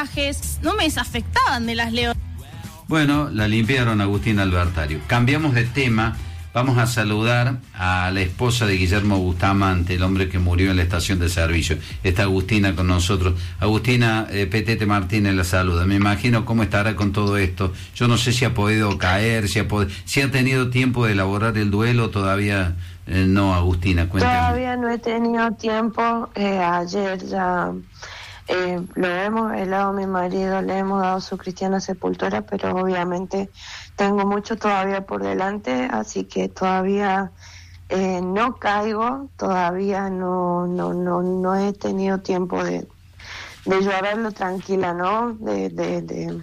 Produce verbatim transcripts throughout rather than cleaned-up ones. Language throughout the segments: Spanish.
mensajes, no me desafectaban de las Leonas. Bueno, la limpiaron Agustina Albertario. Cambiamos de tema. Vamos a saludar a la esposa de Guillermo Bustamante, el hombre que murió en la estación de servicio. Está Agustina con nosotros. Agustina, eh, Petete Martínez la saluda. Me imagino cómo estará con todo esto. Yo no sé si ha podido caer, si ha, pod- si ha tenido tiempo de elaborar el duelo. Todavía eh, no, Agustina, cuéntame. Todavía no he tenido tiempo. Eh, ayer ya eh, lo hemos velado a mi marido, le hemos dado su cristiana sepultura, pero obviamente tengo mucho todavía por delante, así que todavía eh, no caigo, todavía no no no no he tenido tiempo de, de llorarlo tranquila, ¿no? De, de, de,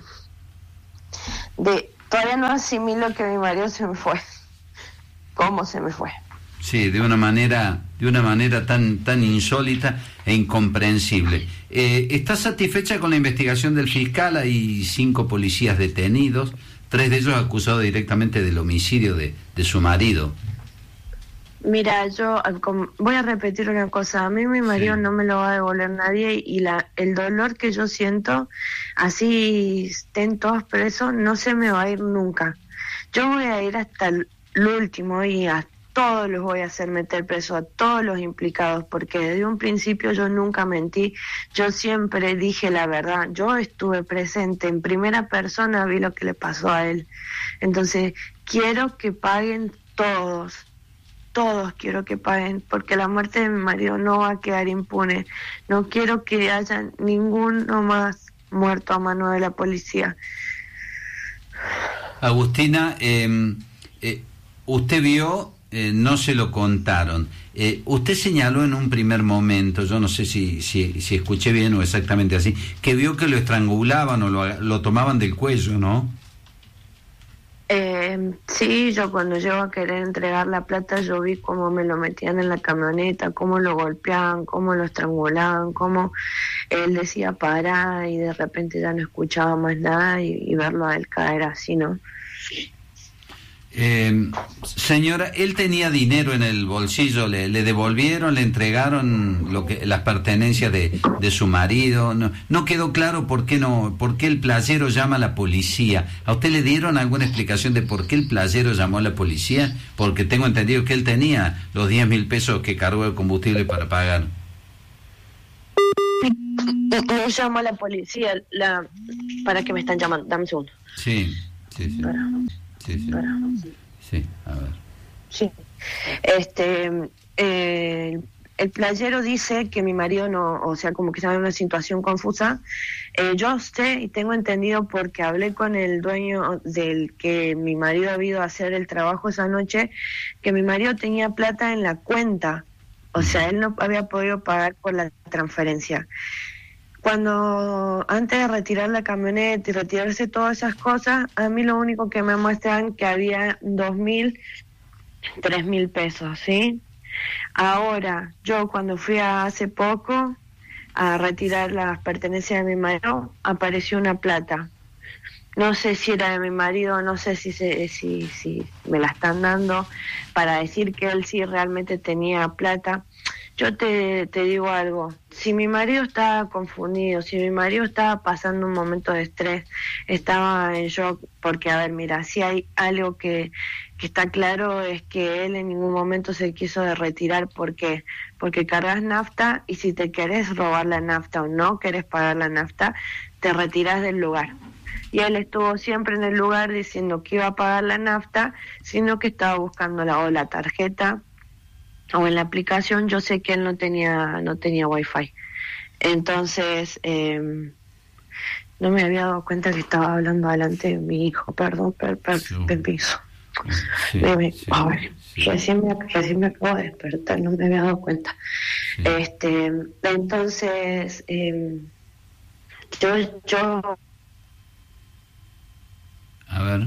de todavía no asimilo que mi marido se me fue. ¿Cómo se me fue? Sí, de una manera, de una manera tan, tan insólita e incomprensible. Eh, ¿Estás satisfecha con la investigación del fiscal? Hay cinco policías detenidos, tres de ellos acusados directamente del homicidio de, de su marido. Mira, yo voy a repetir una cosa. A mí mi marido sí. no me lo va a devolver nadie, y la el dolor que yo siento, así estén todos presos, no se me va a ir nunca. Yo voy a ir hasta el último y a todos los voy a hacer meter preso, a todos los implicados, porque desde un principio yo nunca mentí, yo siempre dije la verdad, yo estuve presente en primera persona, vi lo que le pasó a él. Entonces quiero que paguen todos, todos quiero que paguen, porque la muerte de mi marido no va a quedar impune. No quiero que haya ninguno más muerto a mano de la policía. Agustina, eh, eh, usted vio, eh, no se lo contaron. Eh, usted señaló en un primer momento, yo no sé si, si, si escuché bien o exactamente así, que vio que lo estrangulaban o lo, lo tomaban del cuello, ¿no? Eh, sí, yo cuando llego a querer entregar la plata, yo vi cómo me lo metían en la camioneta, cómo lo golpeaban, cómo lo estrangulaban, cómo él decía para y de repente ya no escuchaba más nada, y, y verlo a él caer así, ¿no? Eh, señora, él tenía dinero en el bolsillo, le, le devolvieron, le entregaron lo que las pertenencias de, de su marido. No, no quedó claro por qué no, por qué el playero llama a la policía. ¿A usted le dieron alguna explicación de por qué el playero llamó a la policía? Porque tengo entendido que él tenía los diez mil pesos que cargó el combustible para pagar. No llamó a la policía, la para que me están llamando, dame un segundo. Sí, sí, sí. Para. Sí, sí. Sí, a ver. Sí. Este, eh, el playero dice que mi marido no, o sea, como que estaba en una situación confusa. Eh, yo sé y tengo entendido, porque hablé con el dueño del que mi marido ha ido a hacer el trabajo esa noche, que mi marido tenía plata en la cuenta. O sea, él no había podido pagar por la transferencia. Cuando, antes de retirar la camioneta y retirarse todas esas cosas, a mí lo único que me muestran que había dos mil, tres mil pesos, ¿sí? Ahora, yo cuando fui a, hace poco a retirar las pertenencias de mi marido, apareció una plata. No sé si era de mi marido, no sé si, se, si, si me la están dando para decir que él sí realmente tenía plata. Yo te, te digo algo, si mi marido estaba confundido, si mi marido estaba pasando un momento de estrés, estaba en shock, porque, a ver, mira, si hay algo que, que está claro es que él en ningún momento se quiso de retirar. ¿Por qué? Porque cargas nafta, y si te querés robar la nafta o no querés pagar la nafta, te retirás del lugar. Y él estuvo siempre en el lugar diciendo que iba a pagar la nafta, sino que estaba buscando la, o la tarjeta, o en la aplicación. Yo sé que él no tenía no tenía wifi, entonces eh, no me había dado cuenta que estaba hablando delante de mi hijo. Perdón, per, per, sí. permiso. Sí, me, sí, a ver, sí. recién, me, recién me acabo de despertar, no me había dado cuenta. Sí. Este, entonces eh, yo yo a ver.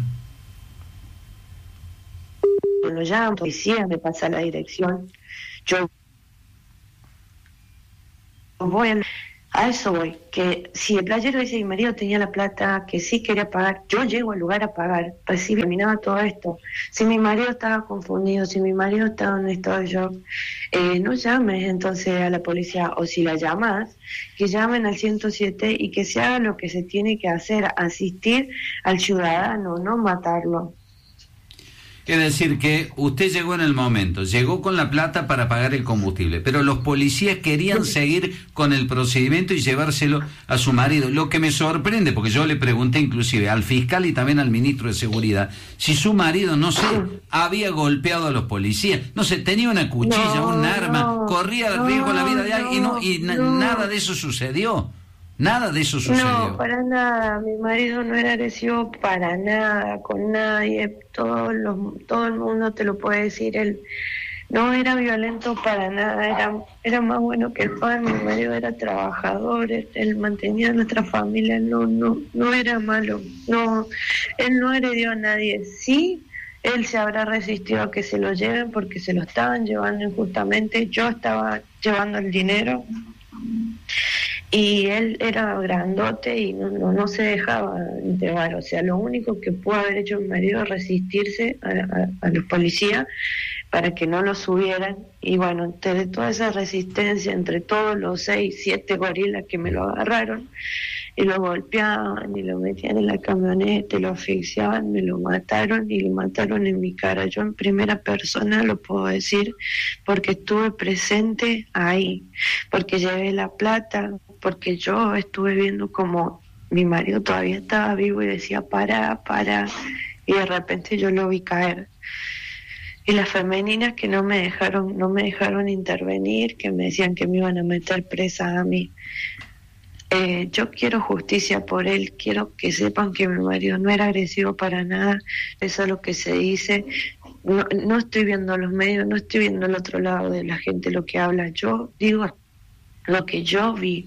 Lo llaman, policía, me pasa la dirección, yo voy a, A eso voy, que si el playero dice que mi marido tenía la plata, que sí quería pagar, yo llego al lugar a pagar, recibo, terminaba todo esto. Si mi marido estaba confundido, si mi marido estaba en estado de shock, eh, no llames entonces a la policía, o si la llamas, que llamen al ciento siete y que se haga lo que se tiene que hacer, asistir al ciudadano, no matarlo. Es decir, que usted llegó en el momento, llegó con la plata para pagar el combustible, pero los policías querían seguir con el procedimiento y llevárselo a su marido. Lo que me sorprende, porque yo le pregunté inclusive al fiscal y también al ministro de Seguridad, si su marido, no sé, había golpeado a los policías, no sé, tenía una cuchilla, no, un arma, no, corría no, riesgo la vida de alguien no, y, no, y no. nada de eso sucedió. Nada de eso sucedió. No, para nada. Mi marido no era agresivo para nada, con nadie. Todo, los, todo el mundo te lo puede decir. Él no era violento para nada. Era, era más bueno que el pan. Mi marido era trabajador. Él, él mantenía a nuestra familia. No, no, no era malo. No, él no agredió a nadie. Sí, él se habrá resistido a que se lo lleven porque se lo estaban llevando injustamente. Yo estaba llevando el dinero. Y él era grandote y no, no, no se dejaba llevar. O sea, lo único que pudo haber hecho mi marido es resistirse a, a, a los policías para que no lo subieran. Y bueno, entre toda esa resistencia, entre todos los seis, siete gorilas que me lo agarraron, y lo golpeaban, y lo metían en la camioneta, y lo asfixiaban, me lo mataron, y lo mataron en mi cara. Yo en primera persona lo puedo decir, porque estuve presente ahí, porque llevé la plata, porque yo estuve viendo como mi marido todavía estaba vivo y decía, para, para, y de repente yo lo vi caer. Y las femeninas que no me dejaron, no me dejaron intervenir, que me decían que me iban a meter presa a mí. Eh, yo quiero justicia por él, quiero que sepan que mi marido no era agresivo para nada, eso es lo que se dice. No, no estoy viendo los medios, no estoy viendo el otro lado de la gente lo que habla, yo digo lo que yo vi.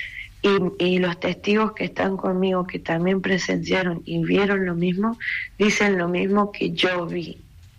Y, y los testigos que están conmigo, que también presenciaron y vieron lo mismo, dicen lo mismo que yo vi.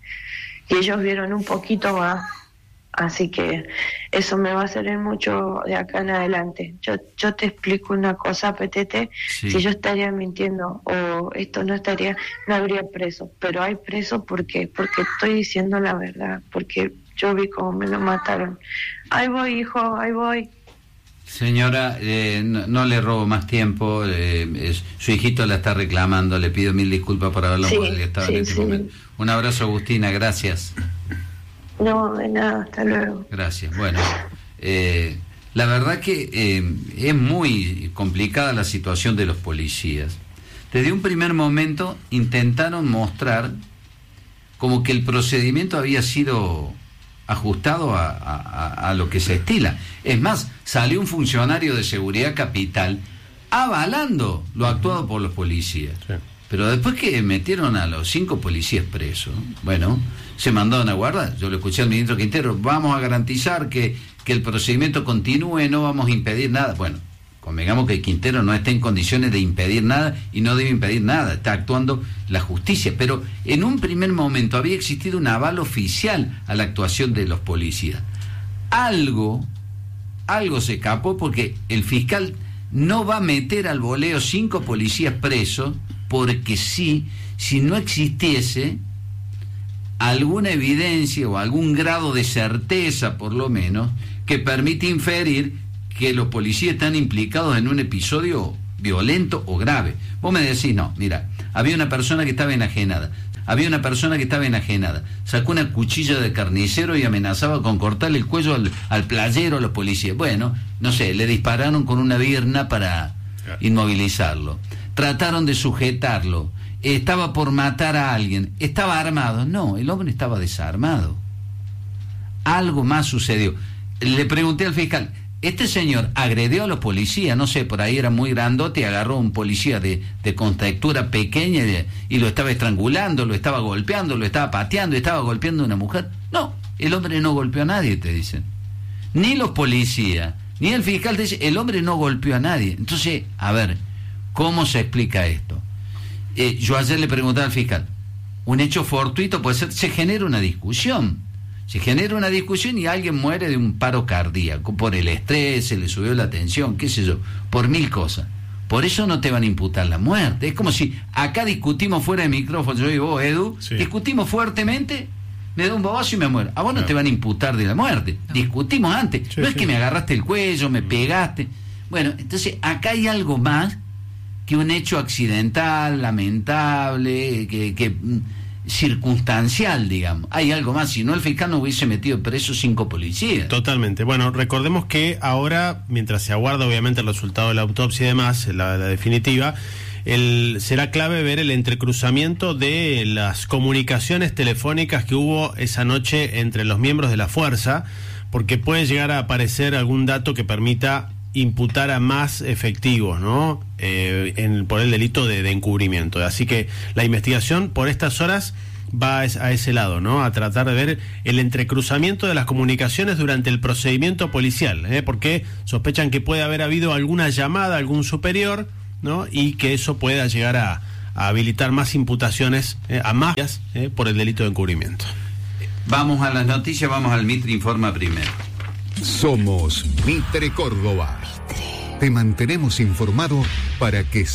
Y ellos vieron un poquito más. Así que eso me va a servir mucho de acá en adelante. Yo yo te explico una cosa, Petete, sí. Si yo estaría mintiendo o esto no estaría, no habría preso. Pero hay preso porque porque estoy diciendo la verdad, porque yo vi cómo me lo mataron. Ahí voy, hijo, ahí voy. Señora, eh, no, no le robo más tiempo, eh, es, su hijito la está reclamando, le pido mil disculpas por haberlo sí, molestado sí, en este sí. momento. Un abrazo, Agustina, gracias. No, de nada, hasta luego. Gracias, bueno, eh, la verdad que eh, es muy complicada la situación de los policías. Desde un primer momento intentaron mostrar como que el procedimiento había sido ajustado a, a, a lo que se estila. Es más, salió un funcionario de Seguridad Capital avalando lo actuado por los policías. Sí. Pero después que metieron a los cinco policías presos, bueno, se mandaron a guardar. Yo le escuché al ministro Quintero, vamos a garantizar que, que el procedimiento continúe, no vamos a impedir nada. Bueno, convengamos que Quintero no está en condiciones de impedir nada y no debe impedir nada, está actuando la justicia. Pero en un primer momento había existido un aval oficial a la actuación de los policías. Algo, algo se escapó porque el fiscal no va a meter al voleo cinco policías presos porque sí, si no existiese alguna evidencia o algún grado de certeza, por lo menos, que permite inferir que los policías están implicados en un episodio violento o grave. Vos me decís, no, mira, había una persona que estaba enajenada, había una persona que estaba enajenada, sacó una cuchilla de carnicero y amenazaba con cortarle el cuello al, al playero a los policías. Bueno, no sé, le dispararon con una birna para inmovilizarlo. Trataron de sujetarlo, estaba por matar a alguien, estaba armado. No, el hombre estaba desarmado. Algo más sucedió. Le pregunté al fiscal, este señor agredió a los policías, no sé, por ahí era muy grandote, agarró a un policía de, de contextura pequeña y, y lo estaba estrangulando, lo estaba golpeando, lo estaba pateando, estaba golpeando a una mujer. No, el hombre no golpeó a nadie, te dicen. Ni los policías, ni el fiscal te dice, el hombre no golpeó a nadie. Entonces, a ver, ¿cómo se explica esto? Eh, yo ayer le preguntaba al fiscal, un hecho fortuito puede ser, se genera una discusión. Se genera una discusión y alguien muere de un paro cardíaco, por el estrés, se le subió la tensión, qué sé yo, por mil cosas. Por eso no te van a imputar la muerte. Es como si acá discutimos fuera de micrófono, yo y vos, Edu, sí. discutimos fuertemente, me da un bobazo y me muero. A vos no, no te van a imputar de la muerte. No. Discutimos antes. Sí, no es sí. que me agarraste el cuello, me pegaste. Bueno, entonces acá hay algo más que un hecho accidental, lamentable, que... que circunstancial, digamos. Hay algo más, si no el fiscal no hubiese metido preso cinco policías. Totalmente. Bueno, recordemos que ahora, mientras se aguarda obviamente el resultado de la autopsia y demás, la, la definitiva, el, será clave ver el entrecruzamiento de las comunicaciones telefónicas que hubo esa noche entre los miembros de la fuerza, porque puede llegar a aparecer algún dato que permita imputar a más efectivos, ¿no? Eh, en, por el delito de, de encubrimiento. Así que la investigación por estas horas va a, a ese lado, ¿no? A tratar de ver el entrecruzamiento de las comunicaciones durante el procedimiento policial, ¿eh? Porque sospechan que puede haber habido alguna llamada a algún superior, ¿no? Y que eso pueda llegar a, a habilitar más imputaciones, ¿eh? a más ¿eh? por el delito de encubrimiento. Vamos a las noticias, vamos al Mitre Informa primero. Somos Mitre Córdoba. Te mantenemos informado para que